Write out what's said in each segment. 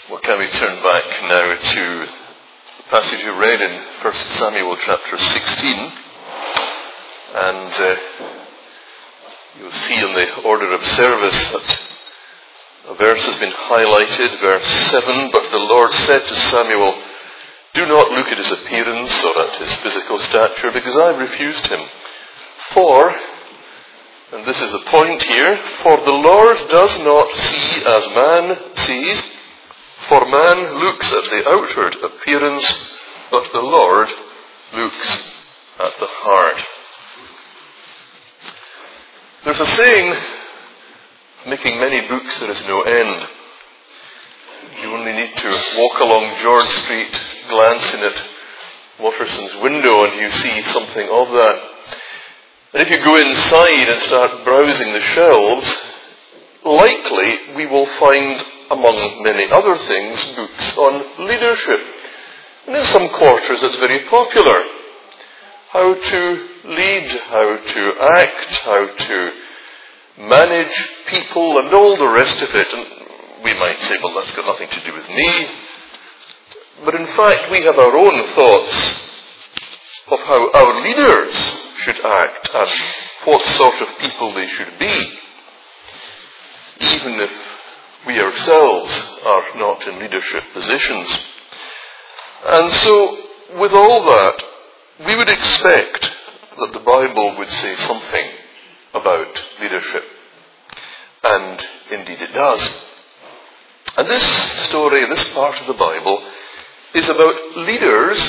Well, can we turn back now to the passage we read in 1 Samuel chapter 16, and you'll see in the order of service that a verse has been highlighted, verse 7, "But the Lord said to Samuel, do not look at his appearance or at his physical stature, because I have refused him. For," and this is the point here, "for the Lord does not see as man sees. For man looks at the outward appearance, but the Lord looks at the heart." There's a saying, making many books there is no end. You only need to walk along George Street, glance in at Watterson's window, and you see something of that. And if you go inside and start browsing the shelves, likely we will find, among many other things, books on leadership. And in some quarters it's very popular. How to lead, how to act, how to manage people, and all the rest of it. And we might say, well, that's got nothing to do with me. But in fact, we have our own thoughts of how our leaders should act and what sort of people they should be, even if we ourselves are not in leadership positions. And so, with all that, we would expect that the Bible would say something about leadership. And indeed it does. And this story, this part of the Bible, is about leaders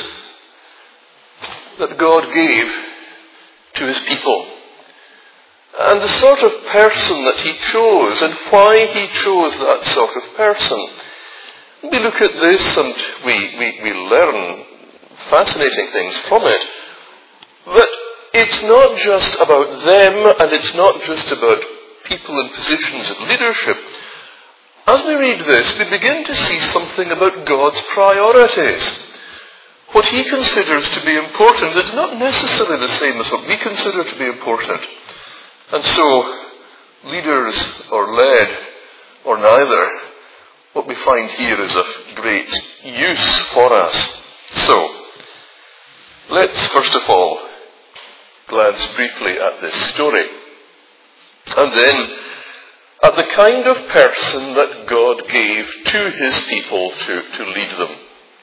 that God gave to his people. And the sort of person that he chose, and why he chose that sort of person. We look at this and we learn fascinating things from it. But it's not just about them, and it's not just about people in positions of leadership. As we read this, we begin to see something about God's priorities. What he considers to be important is not necessarily the same as what we consider to be important. And so, leaders or led, or neither, what we find here is of great use for us. So, let's first of all glance briefly at this story. And then at the kind of person that God gave to his people to lead them.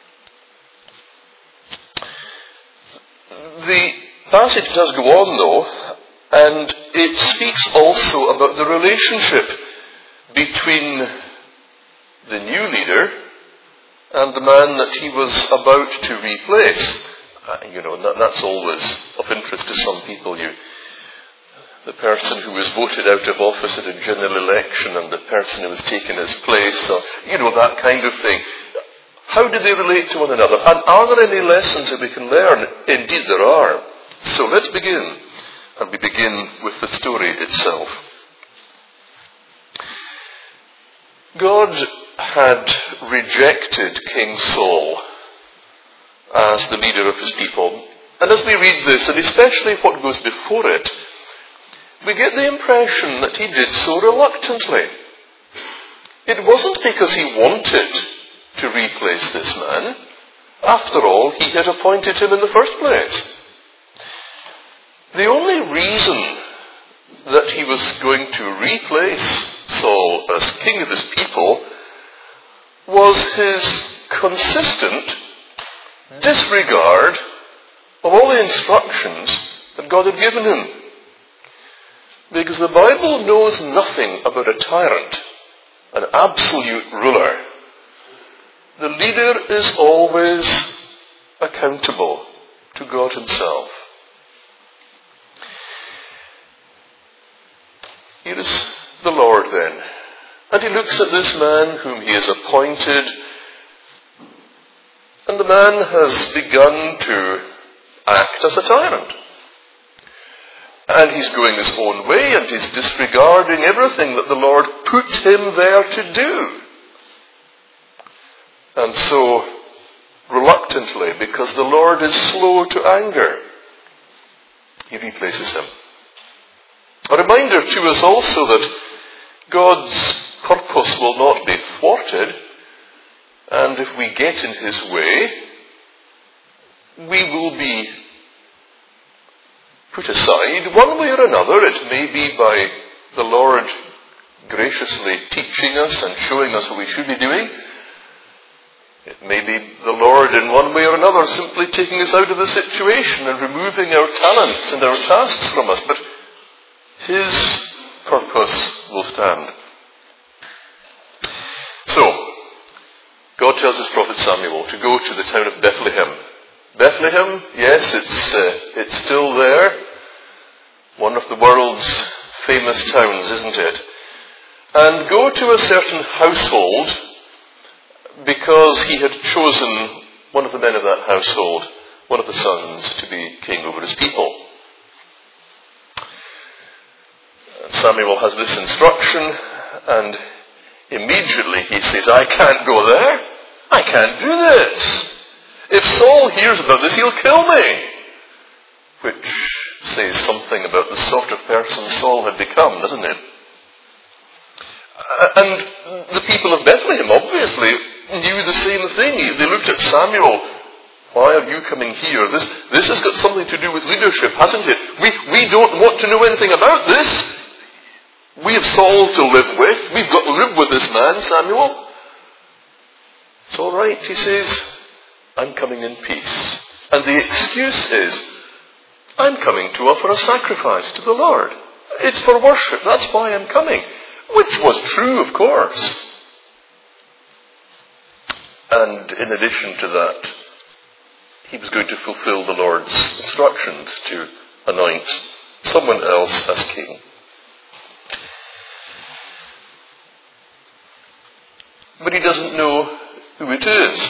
The passage does go on though, and it speaks also about the relationship between the new leader and the man that he was about to replace. That's always of interest to some people. The person who was voted out of office at a general election and the person who was taken his place, or, that kind of thing. How do they relate to one another? And are there any lessons that we can learn? Indeed there are. So let's begin. And we begin with the story itself. God had rejected King Saul as the leader of his people. And as we read this, and especially what goes before it, we get the impression that he did so reluctantly. It wasn't because he wanted to replace this man. After all, he had appointed him in the first place. The only reason that he was going to replace Saul as king of his people was his consistent disregard of all the instructions that God had given him. Because the Bible knows nothing about a tyrant, an absolute ruler. The leader is always accountable to God himself. Here is the Lord then. And he looks at this man whom he has appointed. And the man has begun to act as a tyrant. And he's going his own way, and he's disregarding everything that the Lord put him there to do. And so, reluctantly, because the Lord is slow to anger, he replaces him. A reminder to us also that God's purpose will not be thwarted. and if we get in his way, we will be put aside one way or another. It may be by the Lord graciously teaching us and showing us what we should be doing. It may be the Lord in one way or another simply taking us out of the situation and removing our talents and our tasks from us. But his purpose will stand. So, God tells his prophet Samuel to go to the town of Bethlehem. Bethlehem, yes, it's still there. One of the world's famous towns, isn't it? And go to a certain household, because he had chosen one of the men of that household, one of the sons, to be king over his people. Samuel has this instruction, and immediately he says, I can't go there. I can't do this. If Saul hears about this, he'll kill me. Which says something about the sort of person Saul had become, doesn't it? And the people of Bethlehem obviously knew the same thing. They looked at Samuel. Why are you coming here? This has got something to do with leadership, hasn't it? We don't want to know anything about this. We have Saul to live with. We've got to live with this man, Samuel. It's all right, he says. I'm coming in peace. And the excuse is, I'm coming to offer a sacrifice to the Lord. It's for worship. That's why I'm coming. Which was true, of course. And in addition to that, he was going to fulfill the Lord's instructions to anoint someone else as king. But he doesn't know who it is.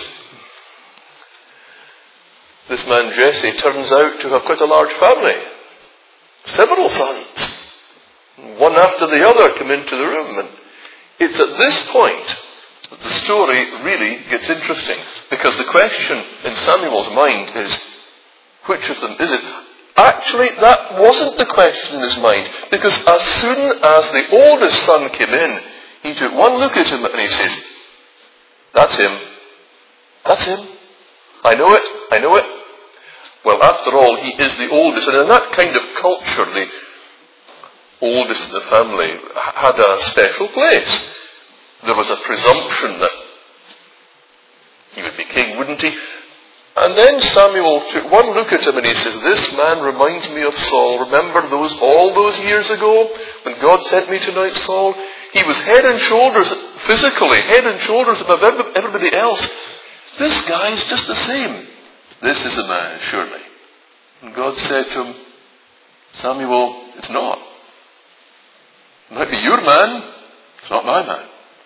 This man Jesse turns out to have quite a large family. Several sons. One after the other come into the room. And it's at this point that the story really gets interesting. Because the question in Samuel's mind is, which of them is it? Actually, that wasn't the question in his mind. Because as soon as the oldest son came in, he took one look at him and he says, that's him. That's him. I know it. I know it. Well, after all, he is the oldest. And in that kind of culture, the oldest in the family had a special place. There was a presumption that he would be king, wouldn't he? And then Samuel took one look at him and he says, this man reminds me of Saul. Remember all those years ago when God sent me to anoint Saul? He was head and shoulders, physically, head and shoulders above everybody else. This guy's just the same. This is the man, surely. And God said to him, Samuel, it's not. It might be your man, it's not my man.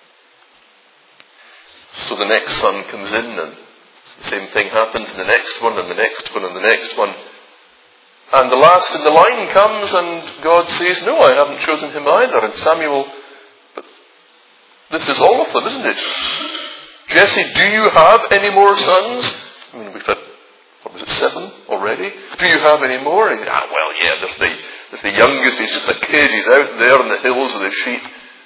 So the next son comes in and the same thing happens, and the next one, and the next one, and the next one. And the last in the line comes and God says, no, I haven't chosen him either. And Samuel, but this is all of them, isn't it? Jesse, do you have any more sons? I mean, we've had, 7 already? Do you have any more? Well, yeah, there's the youngest, he's just a kid, he's out there in the hills with his sheep.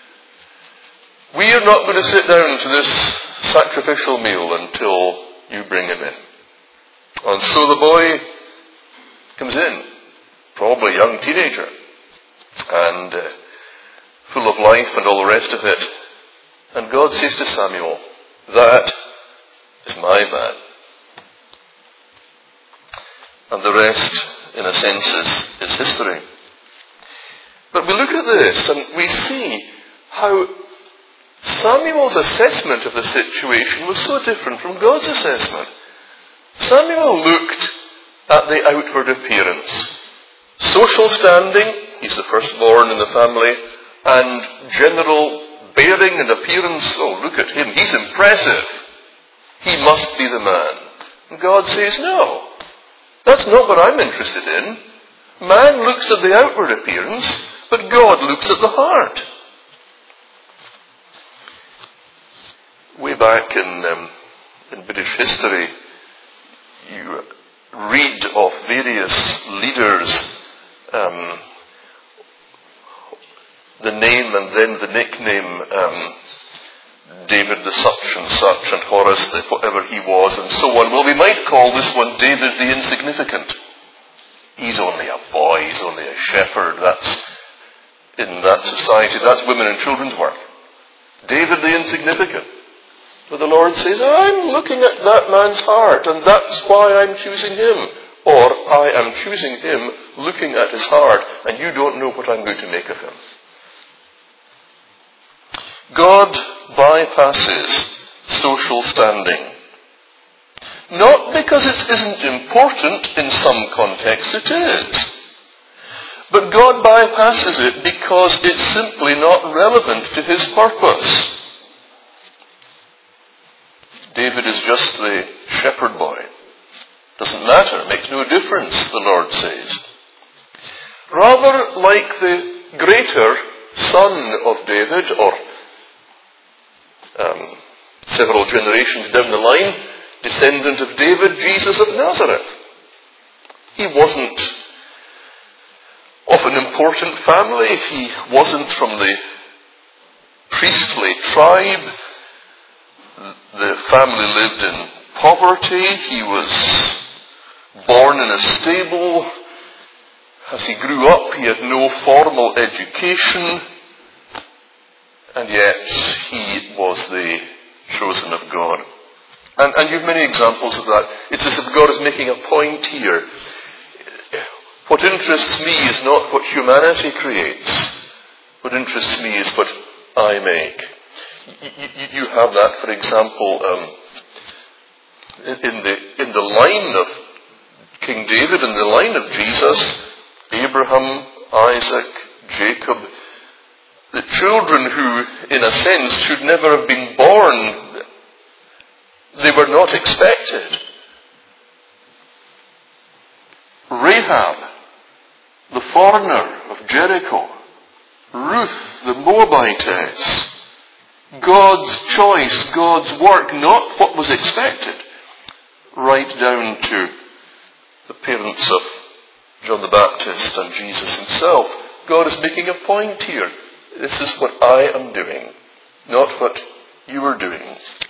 We are not going to sit down to this sacrificial meal until you bring him in. And so the boy comes in, probably a young teenager, and full of life and all the rest of it. And God says to Samuel, that is my man. And the rest, in a sense, is history. But we look at this and we see how Samuel's assessment of the situation was so different from God's assessment. Samuel looked at the outward appearance. Social standing, he's the firstborn in the family, and general bearing and appearance, oh, look at him, he's impressive. He must be the man. And God says, no, that's not what I'm interested in. Man looks at the outward appearance, but God looks at the heart. Way back in British history, you read of various leaders, the name and then the nickname David the such and such, and Horace the whatever he was, and so on. Well, we might call this one David the insignificant. He's only a boy, he's only a shepherd. That's, in that society, that's women and children's work. David the insignificant. But the Lord says, I'm looking at that man's heart, and that's why I'm choosing him. Or, I am choosing him, looking at his heart, and you don't know what I'm going to make of him. God bypasses social standing. Not because it isn't important, in some contexts it is. But God bypasses it because it's simply not relevant to his purpose. David is just the shepherd boy. Doesn't matter, makes no difference, the Lord says. Rather like the greater son of David, or several generations down the line, descendant of David, Jesus of Nazareth. He wasn't of an important family. He wasn't from the priestly tribe. The family lived in poverty. He was born in a stable. As he grew up, he had no formal education. And yet, he was the chosen of God. And you've many examples of that. It's as if God is making a point here. What interests me is not what humanity creates. What interests me is what I make. You have that, for example, in the line of King David, in the line of Jesus, Abraham, Isaac, Jacob, the children who, in a sense, should never have been born, they were not expected. Rahab, the foreigner of Jericho, Ruth, the Moabitess, God's choice, God's work, not what was expected, right down to the parents of John the Baptist and Jesus himself. God is making a point here. This is what I am doing, not what you are doing.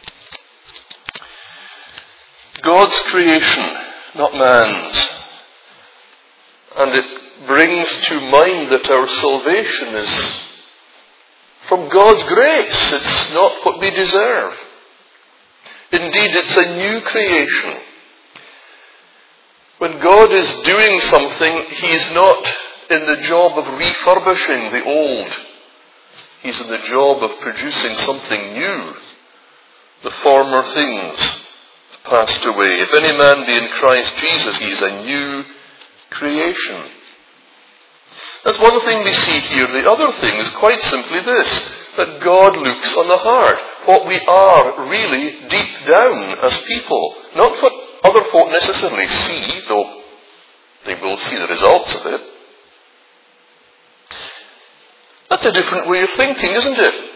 God's creation, not man's. And it brings to mind that our salvation is from God's grace. It's not what we deserve. Indeed, it's a new creation. When God is doing something, He is not in the job of refurbishing the old. He's in the job of producing something new. The former things have passed away. If any man be in Christ Jesus, he is a new creation. That's one thing we see here. The other thing is quite simply this, that God looks on the heart, what we are really deep down as people. Not what other folk necessarily see, though they will see the results of it. That's a different way of thinking, isn't it?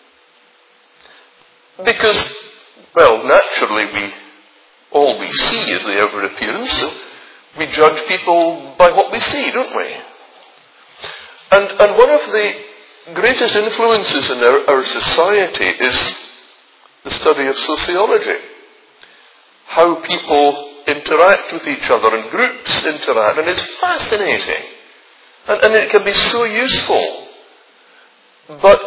Because, well, naturally all we see is the outward appearance, so we judge people by what we see, don't we? And one of the greatest influences in our society is the study of sociology. How people interact with each other and groups interact, and it's fascinating. And it can be so useful. But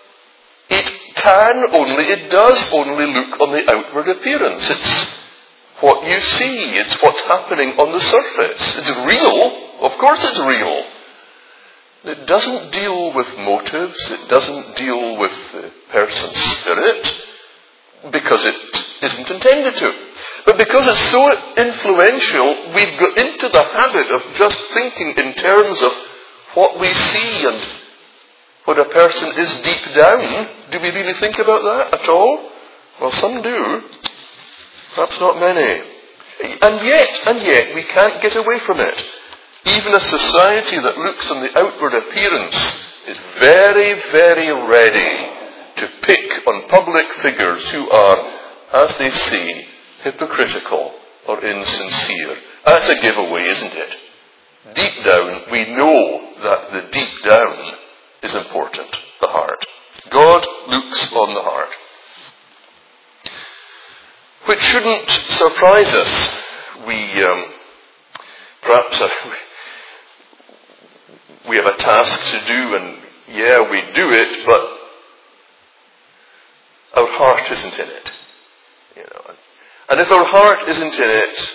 it does only look on the outward appearance. It's what you see. It's what's happening on the surface. It's real. Of course it's real. It doesn't deal with motives. It doesn't deal with the person's spirit, because it isn't intended to. But because it's so influential, we've got into the habit of just thinking in terms of what we see and what a person is deep down. Do we really think about that at all? Well, some do. Perhaps not many. And yet, we can't get away from it. Even a society that looks on the outward appearance is very, very ready to pick on public figures who are, as they say, hypocritical or insincere. That's a giveaway, isn't it? Deep down, we know that the deep down is important, the heart. God looks on the heart. it shouldn't surprise us. Perhaps we have a task to do, and we do it, but our heart isn't in it. And if our heart isn't in it,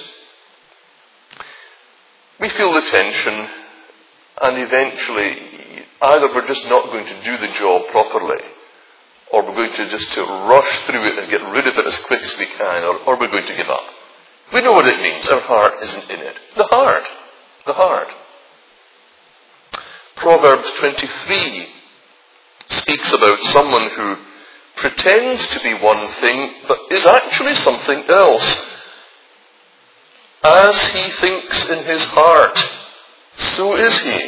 we feel the tension, and eventually either we're just not going to do the job properly, or we're going to just rush through it and get rid of it as quick as we can, or we're going to give up. We know what it means. Our heart isn't in it. The heart. Proverbs 23 speaks about someone who pretends to be one thing, but is actually something else. As he thinks in his heart, so is he.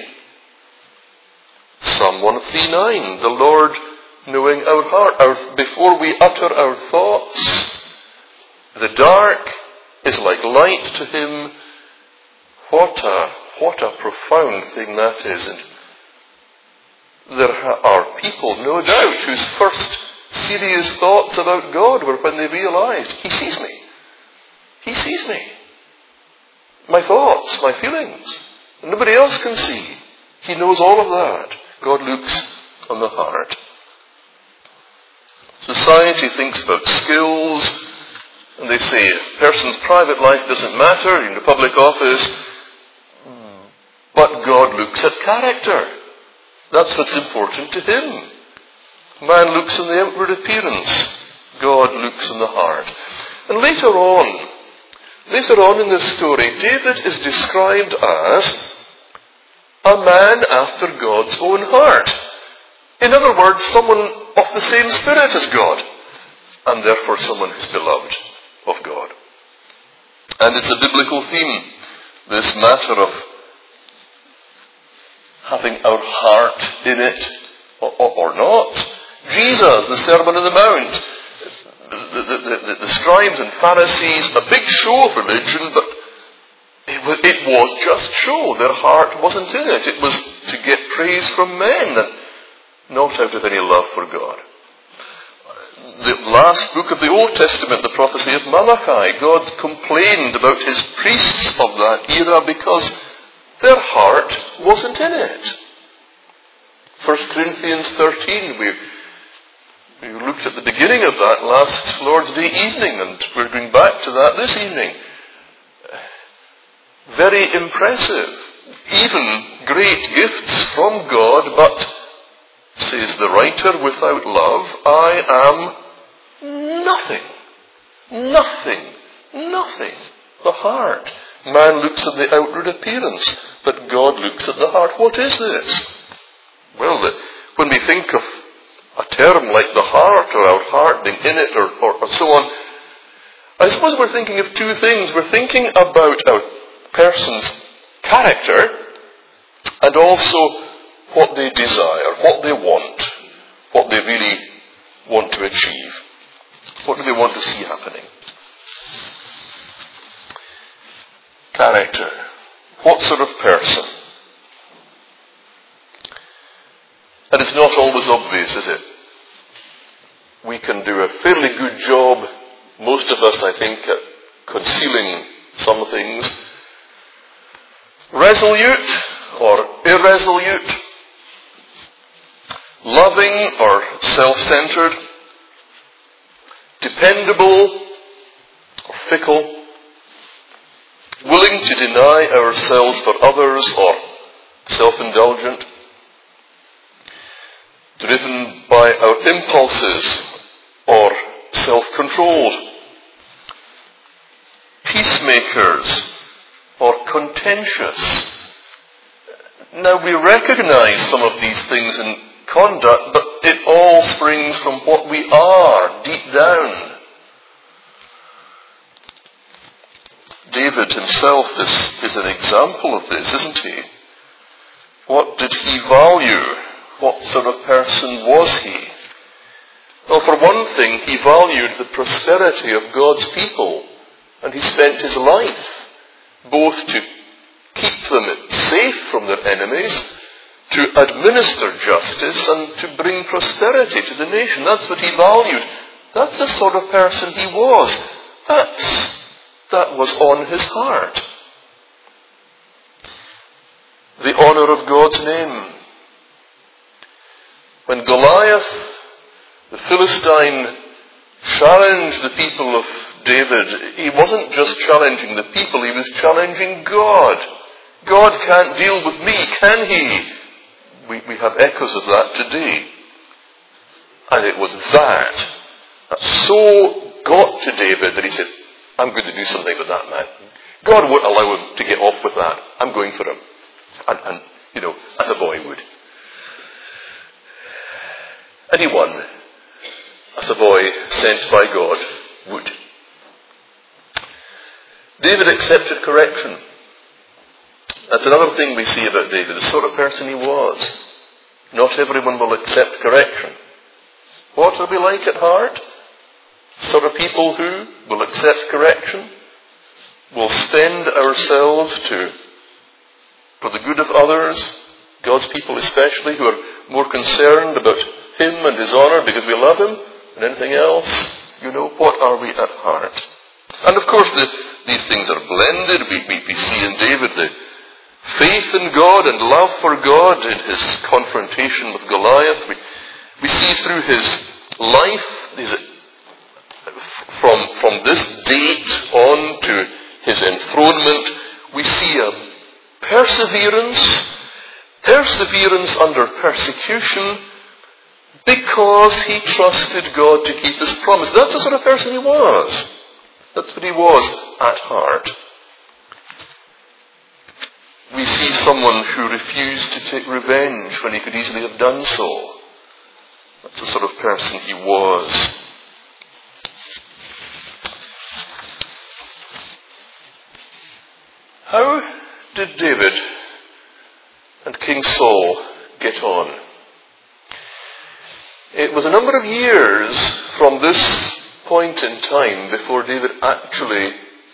Psalm 139, the Lord knowing our heart. Before we utter our thoughts, the dark is like light to him. What a profound thing that is. And there are people, no doubt, whose first serious thoughts about God were when they realized, He sees me. He sees me. My thoughts, my feelings. Nobody else can see. He knows all of that. God looks on the heart. Society thinks about skills, and they say a person's private life doesn't matter in the public office, but God looks at character. That's what's important to Him. Man looks on the outward appearance. God looks on the heart. And later on in this story, David is described as a man after God's own heart. In other words, someone of the same spirit as God, and therefore someone who's beloved of God. And it's a biblical theme, this matter of having our heart in it or not. Jesus, the Sermon on the Mount, the scribes and Pharisees, a big show of religion, but it was just show. Their heart wasn't in it. It was to get praise from men, and not out of any love for God. The last book of the Old Testament, the prophecy of Malachi, God complained about His priests of that era because their heart wasn't in it. 1 Corinthians 13, we looked at the beginning of that last Lord's Day evening, and we're going back to that this evening. Very impressive. Even great gifts from God, but, says the writer, without love, I am nothing. Nothing. The heart. Man looks at the outward appearance, but God looks at the heart. What is this? Well, when we think of a term like the heart, or our heart being in it, or so on, I suppose we're thinking of two things. We're thinking about our person's character, and also what they desire, what they want, what they really want to achieve. What do they want to see happening? Character. What sort of person? And it's not always obvious, is it? We can do a fairly good job, most of us, I think, at concealing some things. Resolute or irresolute. Loving or self-centered. Dependable or fickle. Willing to deny ourselves for others or self-indulgent. Driven by our impulses or self-controlled. Peacemakers or contentious. Now we recognize some of these things in conduct, but it all springs from what we are deep down. David himself is an example of this, isn't he? What did he value? What sort of person was he? Well, for one thing, he valued the prosperity of God's people, and he spent his life both to keep them safe from their enemies, to administer justice, and to bring prosperity to the nation. That's what he valued. That's the sort of person he was. That was on his heart. The honour of God's name. When Goliath, the Philistine, challenged the people of David, he wasn't just challenging the people, he was challenging God. God can't deal with me, can he? We have echoes of that today. And it was that so got to David that he said, I'm going to do something with that man. God won't allow him to get off with that. I'm going for him. And as a boy would. Anyone, as a boy sent by God, would. David accepted correction. That's another thing we see about David, the sort of person he was. Not everyone will accept correction. What are we like at heart? Sort of people who will accept correction, will spend ourselves for the good of others, God's people especially, who are more concerned about him and his honour because we love him than anything else. What are we at heart? And of course these things are blended. We see in David the faith in God and love for God in his confrontation with Goliath. We see through his life, from this date on to his enthronement, we see a perseverance under persecution because he trusted God to keep his promise. That's the sort of person he was. That's what he was at heart. We see someone who refused to take revenge when he could easily have done so. That's the sort of person he was. How did David and King Saul get on? It was a number of years from this point in time before David actually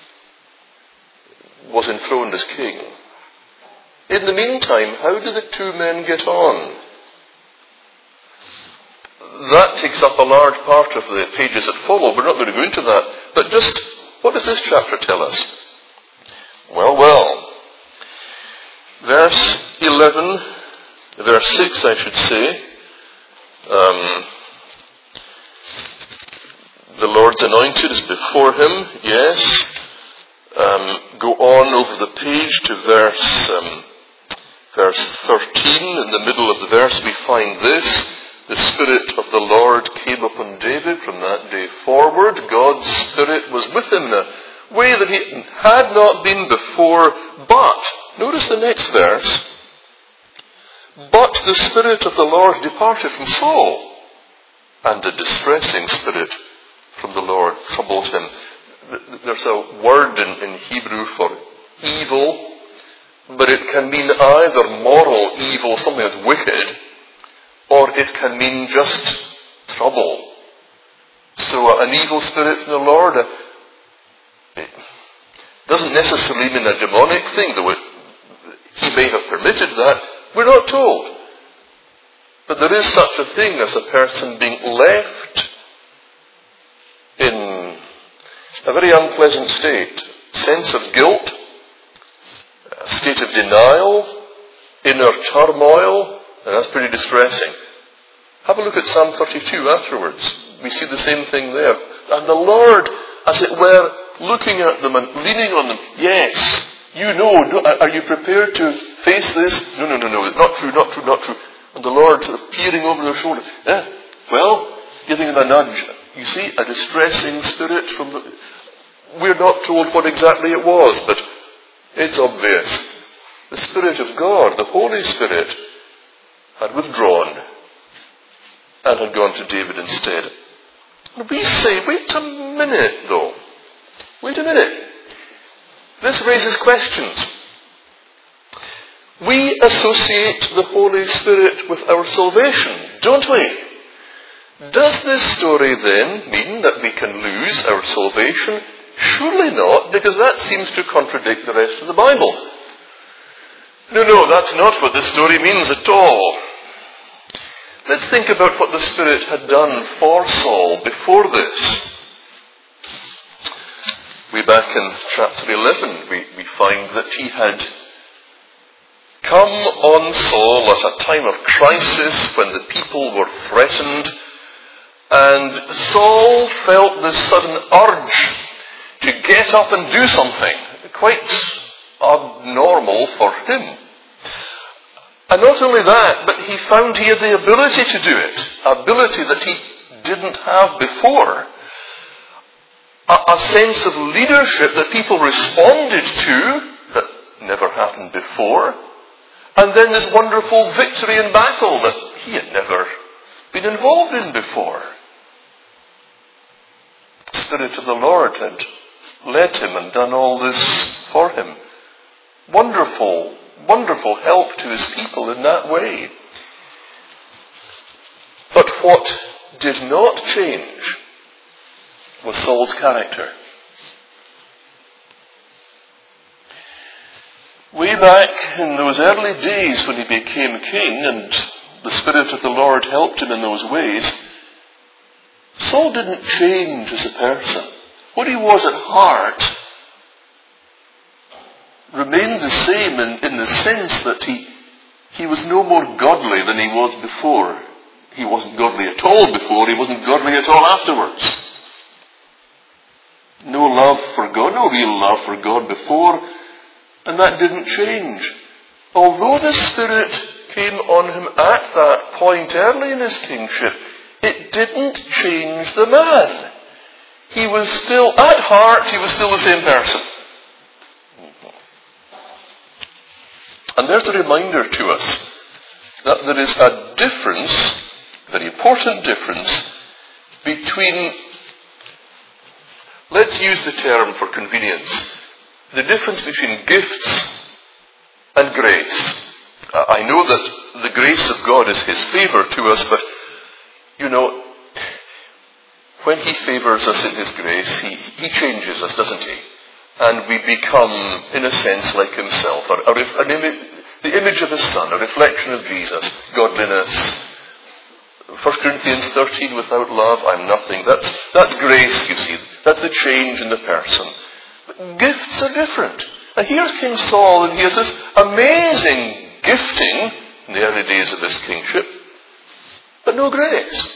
was enthroned as king. In the meantime, how did the two men get on? That takes up a large part of the pages that follow. We're not going to go into that. But just, what does this chapter tell us? Well. Verse 11, verse 6 I should say. The Lord's anointed is before him, yes. Go on over the page to verse 13. In the middle of the verse we find this. The Spirit of the Lord came upon David from that day forward. God's Spirit was with him in a way that he had not been before. But, notice the next verse. But the Spirit of the Lord departed from Saul, and a distressing spirit from the Lord troubled him. There's a word in Hebrew for evil, but it can mean either moral evil, something that's wicked, or it can mean just trouble. So an evil spirit from the Lord it doesn't necessarily mean a demonic thing, though he may have permitted that. We're not told. But there is such a thing as a person being left in a very unpleasant state. Sense of guilt, a state of denial, inner turmoil, and that's pretty distressing. Have a look at Psalm 32 afterwards. We see the same thing there. And the Lord, as it were, looking at them and leaning on them. Yes, you know, are you prepared to face this? No, not true. And the Lord sort of peering over their shoulder. Well, giving them a nudge. You see, a distressing spirit from the... We're not told what exactly it was, but it's obvious. The Spirit of God, the Holy Spirit, had withdrawn and had gone to David instead. We say, wait a minute though. Wait a minute. This raises questions. We associate the Holy Spirit with our salvation, don't we? Does this story then mean that we can lose our salvation? Surely not, because that seems to contradict the rest of the Bible. No, that's not what this story means at all. Let's think about what the Spirit had done for Saul before this. way back in chapter 11, we find that he had come on Saul at a time of crisis when the people were threatened, and Saul felt this sudden urge to get up and do something, quite abnormal for him. And not only that, but he found he had the ability to do it, ability that he didn't have before. A sense of leadership that people responded to that never happened before. And then this wonderful victory in battle that he had never been involved in before. The Spirit of the Lord had led him and done all this for him. Wonderful, wonderful help to his people in that way. But what did not change was Saul's character. Way back in those early days when he became king and the Spirit of the Lord helped him in those ways, Saul didn't change as a person. What he was at heart remained the same in the sense that he was no more godly than he was before. He wasn't godly at all before, he wasn't godly at all afterwards. No love for God, no real love for God before, and that didn't change. Although the Spirit came on him at that point early in his kingship, it didn't change the man. He was still, at heart, he was still the same person. And there's a reminder to us that there is a difference, a very important difference, between, let's use the term for convenience, the difference between gifts and grace. I know that the grace of God is His favour to us, but, when He favours us in His grace, He changes us, doesn't He? And we become, in a sense, like Himself. The image of His Son, a reflection of Jesus, godliness. 1 Corinthians 13, without love, I'm nothing. That's grace, you see. That's the change in the person. But gifts are different. And here's King Saul, and he has this amazing gifting in the early days of his kingship, but no grace.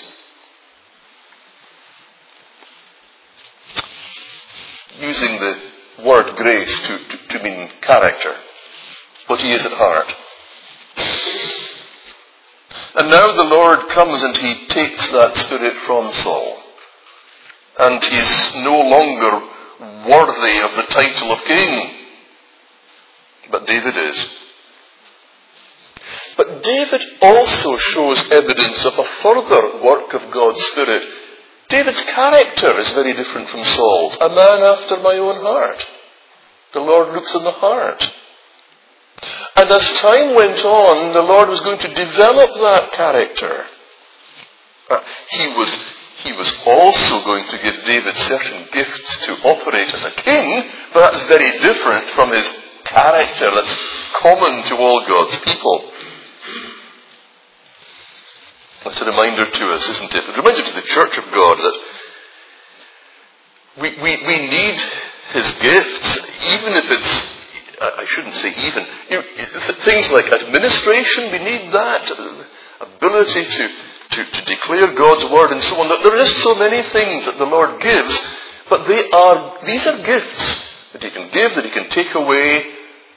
Using the word grace to mean character, what he is at heart. And now the Lord comes and He takes that Spirit from Saul. And he's no longer worthy of the title of king. But David is. But David also shows evidence of a further work of God's Spirit. David's character is very different from Saul's. A man after my own heart. The Lord looks in the heart. And as time went on, the Lord was going to develop that character. He was also going to give David certain gifts to operate as a king, but that's very different from his character that's common to all God's people. That's a reminder to us, isn't it? A reminder to the Church of God that we need His gifts, even if it's, I shouldn't say even, things like administration, we need that ability to declare God's word and so on. There are just so many things that the Lord gives, but these are gifts that He can give, that He can take away.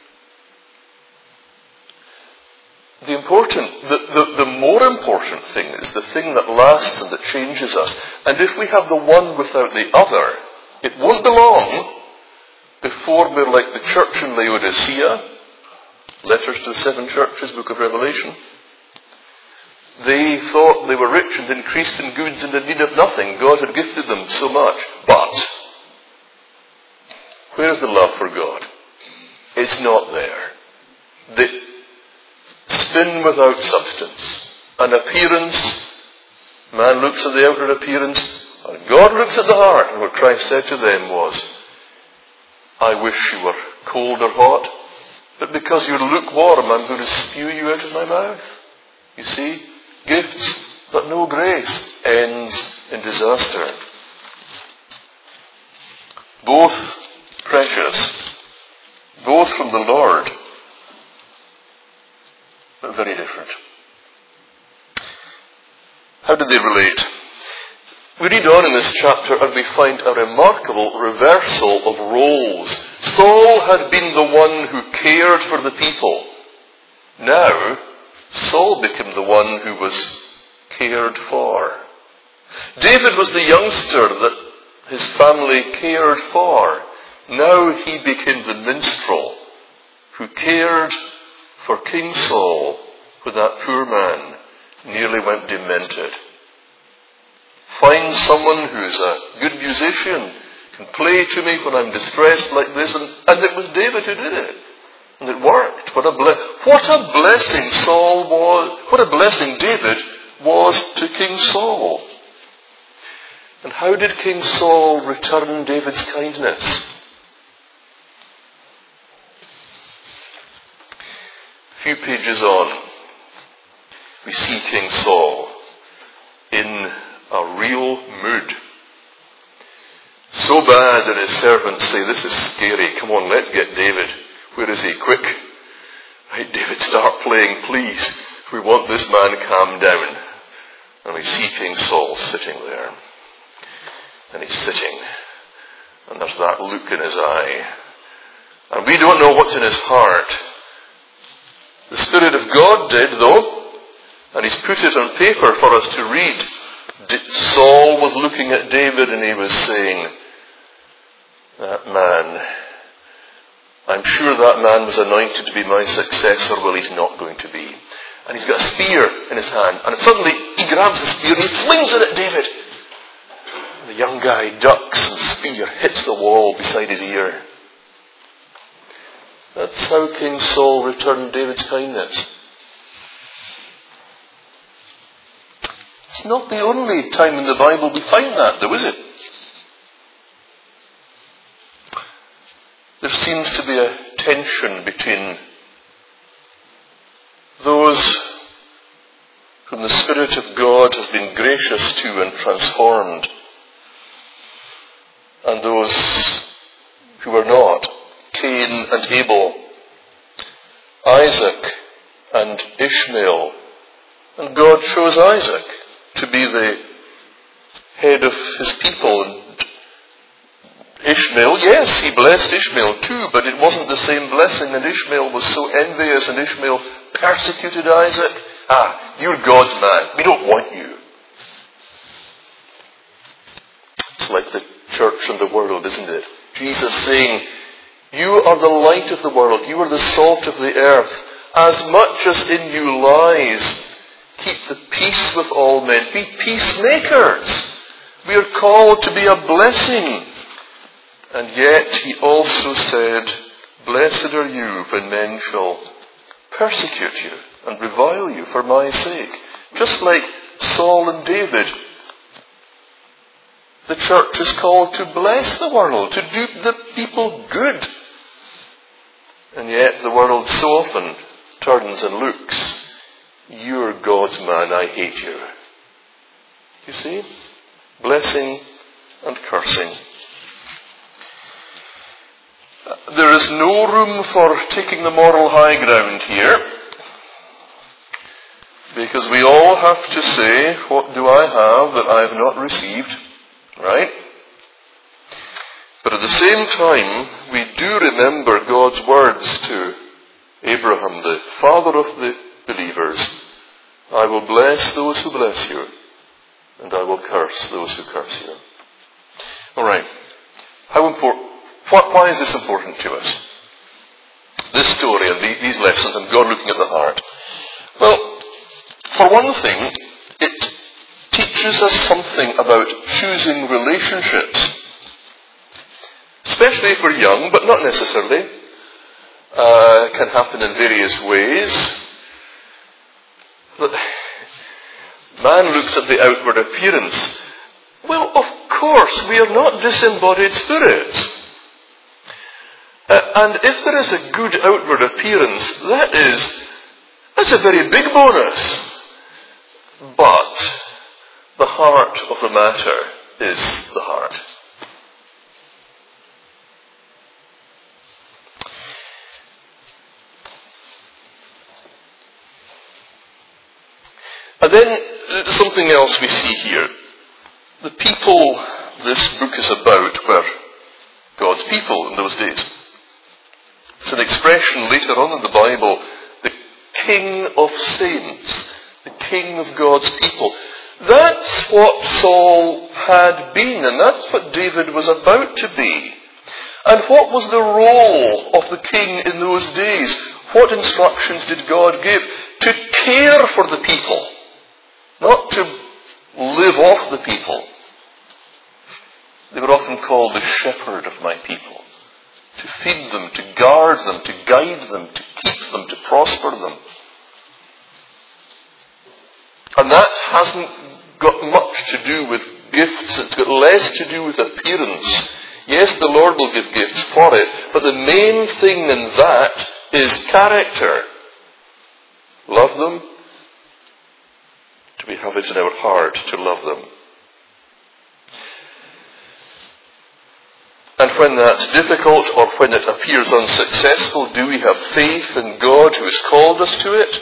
The more important thing is the thing that lasts and that changes us. And if we have the one without the other, it won't be long before we're like the church in Laodicea, letters to the 7 churches, book of Revelation. They thought they were rich and increased in goods and in need of nothing. God had gifted them so much. But where's the love for God? It's not there. They spin without substance. An appearance, man looks at the outward appearance, and God looks at the heart. And what Christ said to them was, I wish you were cold or hot, but because you're lukewarm, I'm going to spew you out of my mouth. You see? Gifts, but no grace, ends in disaster. Both precious, both from the Lord, but very different. How did they relate? We read on in this chapter and we find a remarkable reversal of roles. Saul had been the one who cared for the people. Now, Saul became the one who was cared for. David was the youngster that his family cared for. Now he became the minstrel who cared for King Saul when that poor man nearly went demented. Find someone who's a good musician, can play to me when I'm distressed like this. And it was David who did it. And it worked. What a blessing Saul was. What a blessing David was to King Saul. And how did King Saul return David's kindness? A few pages on, we see King Saul in a real mood. So bad that his servants say, "This is scary. Come on, let's get David. Where is he? Quick. Right, David, start playing, please. We want this man calmed down." And we see King Saul sitting there. And he's sitting. And there's that look in his eye. And we don't know what's in his heart. The Spirit of God did, though. And he's put it on paper for us to read. Saul was looking at David and he was saying, "That man, I'm sure that man was anointed to be my successor. Well, he's not going to be." And he's got a spear in his hand. And suddenly he grabs the spear and he flings it at David. And the young guy ducks and the spear hits the wall beside his ear. That's how King Saul returned David's kindness. It's not the only time in the Bible we find that, though, is it? There seems to be a tension between those whom the Spirit of God has been gracious to and transformed, and those who are not. Cain and Abel, Isaac and Ishmael. And God chose Isaac to be the head of his people. And Ishmael, yes, he blessed Ishmael too, but it wasn't the same blessing, and Ishmael was so envious, and Ishmael persecuted Isaac. You're God's man. We don't want you. It's like the church and the world, isn't it? Jesus saying, "You are the light of the world. You are the salt of the earth. As much as in you lies, keep the peace with all men. Be peacemakers." We are called to be a blessing. And yet he also said, "Blessed are you when men shall persecute you and revile you for my sake." Just like Saul and David, the church is called to bless the world, to do the people good. And yet the world so often turns and looks, "You're God's man, I hate you." You see? Blessing and cursing. There is no room for taking the moral high ground here, because we all have to say, "What do I have that I have not received?" Right? But at the same time, we do remember God's words to Abraham, the father of the believers. "I will bless those who bless you, and I will curse those who curse you." All right. Why is this important to us? This story and these lessons and God looking at the heart. Well, for one thing, it teaches us something about choosing relationships. Especially if we're young, but not necessarily. It can happen in various ways. But man looks at the outward appearance. Well, of course, we are not disembodied spirits. And if there is a good outward appearance, that's a very big bonus. But the heart of the matter is the heart. And then something else we see here. The people this book is about were God's people in those days. It's an expression later on in the Bible, the King of Saints, the King of God's people. That's what Saul had been, and that's what David was about to be. And what was the role of the king in those days? What instructions did God give? To care for the people, not to live off the people. They were often called the shepherd of my people. To feed them, to guard them, to guide them, to keep them, to prosper them. And that hasn't got much to do with gifts. It's got less to do with appearance. Yes, the Lord will give gifts for it, but the main thing in that is character. Love them. Do we have it in our heart to love them? And when that's difficult, or when it appears unsuccessful, do we have faith in God who has called us to it?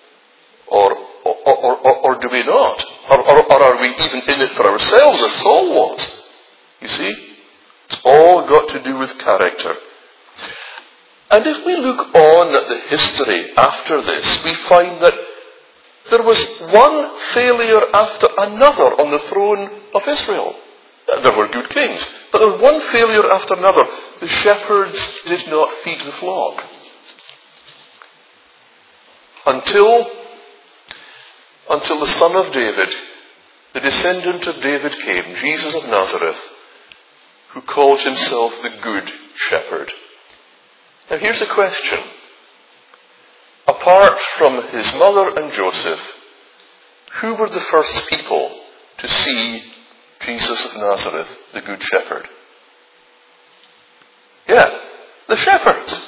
Or do we not? Or are we even in it for ourselves, as Saul was? You see? It's all got to do with character. And if we look on at the history after this, we find that there was one failure after another on the throne of Israel. There were good kings, but there was one failure after another. The shepherds did not feed the flock. Until the son of David, the descendant of David came, Jesus of Nazareth, who called himself the Good Shepherd. Now here's a question. Apart from his mother and Joseph, who were the first people to see Jesus of Nazareth, the Good Shepherd? Yeah, the shepherds.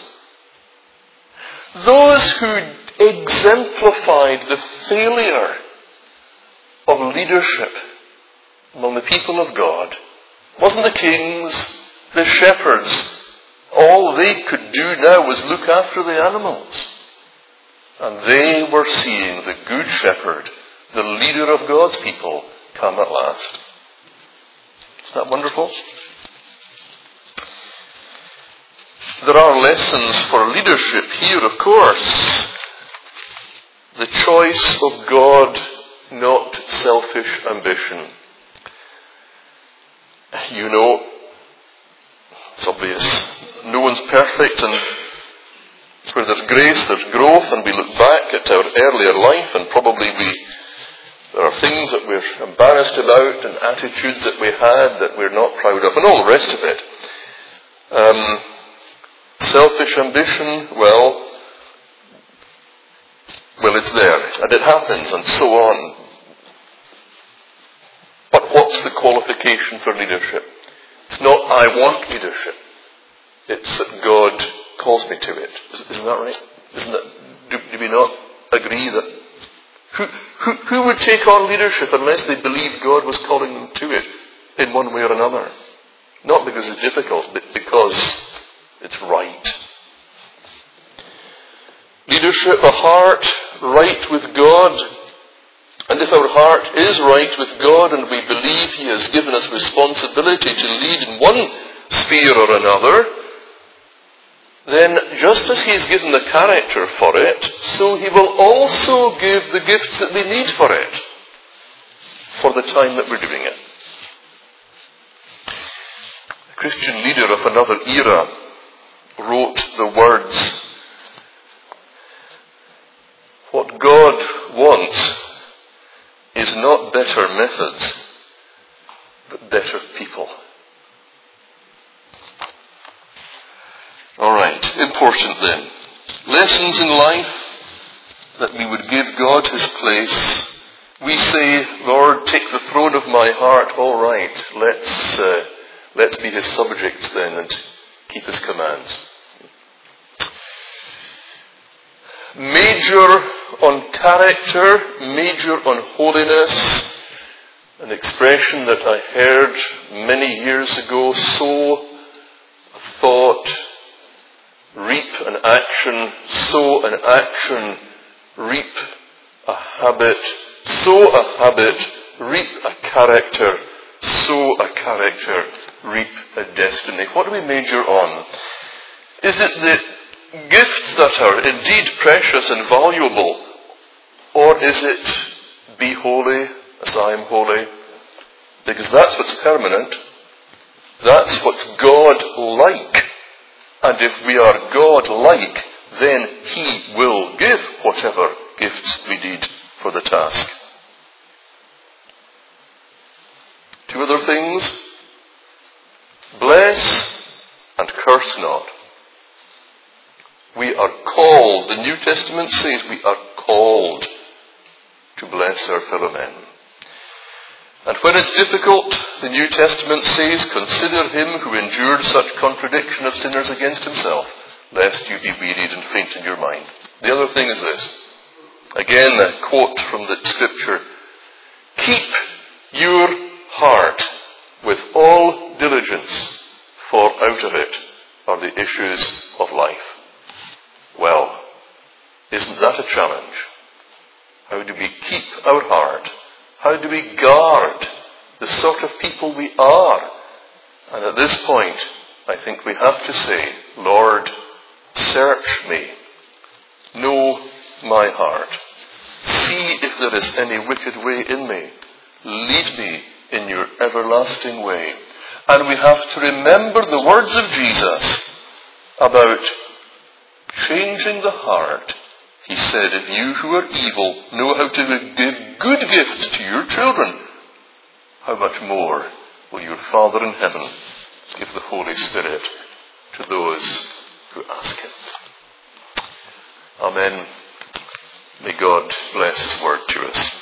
Those who exemplified the failure of leadership among the people of God. Wasn't the kings, the shepherds. All they could do now was look after the animals. And they were seeing the Good Shepherd, the leader of God's people, come at last. Isn't that wonderful? There are lessons for leadership here, of course. The choice of God, not selfish ambition. You know, it's obvious. No one's perfect, and where there's grace, there's growth, and we look back at our earlier life, and probably there are things that we're embarrassed about, and attitudes that we had that we're not proud of, and all the rest of it. Selfish ambition, well, it's there, and it happens, and so on. But what's the qualification for leadership? It's not, I want leadership. It's that God calls me to it. Isn't that right? Isn't that, do we not agree that who would take on leadership unless they believed God was calling them to it in one way or another? Not because it's difficult, but because it's right. Leadership, a heart right with God. And if our heart is right with God and we believe He has given us responsibility to lead in one sphere or another, then just as He has given the character for it, so He will also give the gifts that we need for it, for the time that we're doing it. A Christian leader of another era wrote the words, "What God wants is not better methods, but better people." Alright, important then. Lessons in life, that we would give God His place. We say, Lord, take the throne of my heart. Alright, let's be His subjects then and keep His commands. Major on character, major on holiness, an expression that I heard many years ago, sow a thought, reap an action, sow an action, reap a habit, sow a habit, reap a character, sow a character, reap a destiny. What do we major on? Is it the gifts that are indeed precious and valuable, or is it be holy as I am holy? Because that's what's permanent. That's what's God-like. And if we are God-like, then He will give whatever gifts we need for the task. Two other things. Bless and curse not. We are called, the New Testament says we are called to bless our fellow men. And when it's difficult, the New Testament says, consider him who endured such contradiction of sinners against himself, lest you be wearied and faint in your mind. The other thing is this. Again, a quote from the scripture. Keep your heart with all diligence, for out of it are the issues of life. Well, isn't that a challenge? How do we keep our heart? How do we guard the sort of people we are? And at this point, I think we have to say, Lord, search me. Know my heart. See if there is any wicked way in me. Lead me in your everlasting way. And we have to remember the words of Jesus about changing the heart. He said, if you who are evil know how to give good gifts to your children, how much more will your Father in heaven give the Holy Spirit to those who ask Him? Amen. May God bless His word to us.